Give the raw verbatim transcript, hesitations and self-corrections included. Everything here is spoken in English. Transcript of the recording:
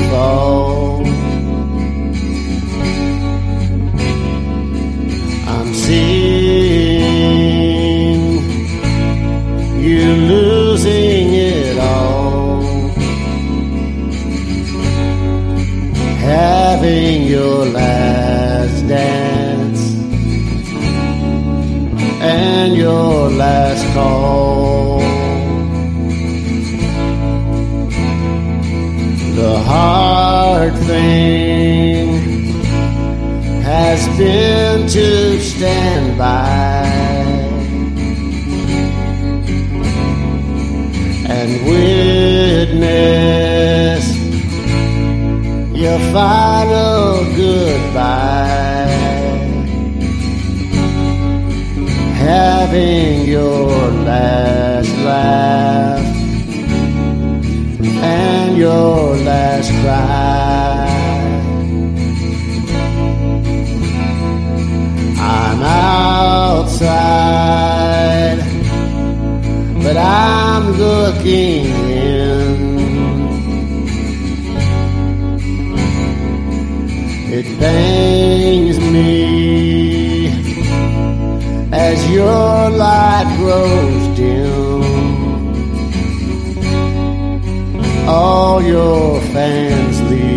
fall. I'm seeing you losing it all, having your last dance and your last call. The hard thing has been to stand by and witness your final goodbye, having your last laugh and your last cry. I'm outside, but I'm looking in. It pains me as your light grows dim. All your fans leave